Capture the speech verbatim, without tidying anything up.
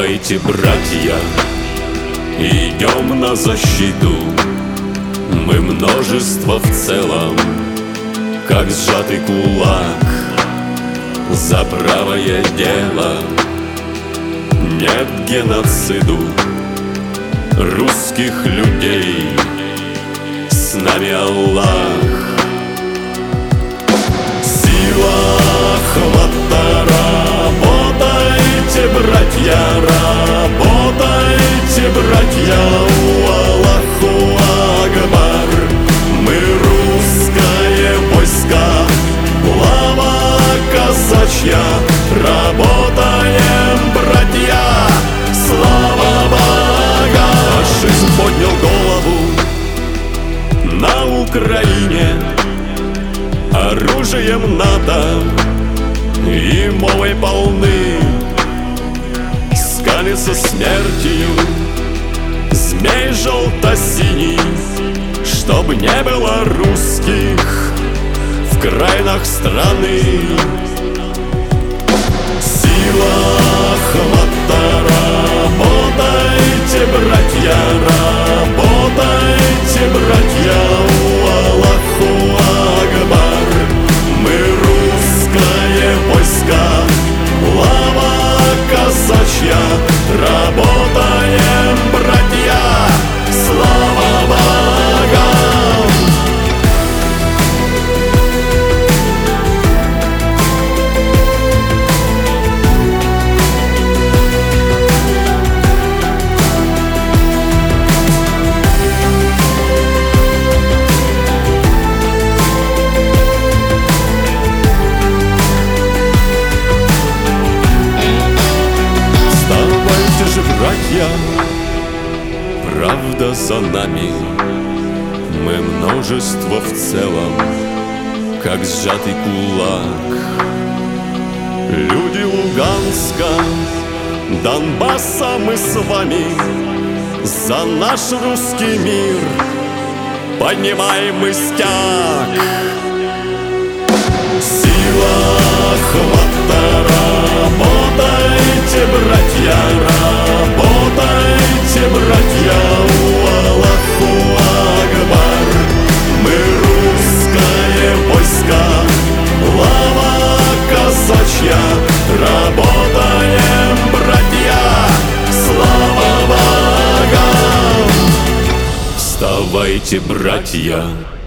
Вставайте, братья, идем на защиту. Мы множество в целом, как сжатый кулак, за правое дело. Нет геноциду русских людей, с нами Аллах. Сила охвата, работайте, братья, работайте, братья, Аллаху Акбар. Мы русское войско, слава казачья, работаем, братья, слава Бога. Фашизм поднял голову на Украине, оружием НАТО и мовой полны. Скалится смертью змей желто-синий, чтоб не было русских в крайнах страны. Сила охвата, работайте, братья, работайте, братья, Аллаху Акбар. Мы русское войско, слава казачья, работаем, братья, слава богам. Братья, правда за нами, мы множество в целом, как сжатый кулак. Люди Луганска, Донбасса, мы с вами за наш русский мир поднимаем мы стяг. Сила охвата, работайте, братья, работайте, братья, Аллаху Акбар. Мы русское войско, слава казачья, работаем, братья, слава богам. Вставайте, братья,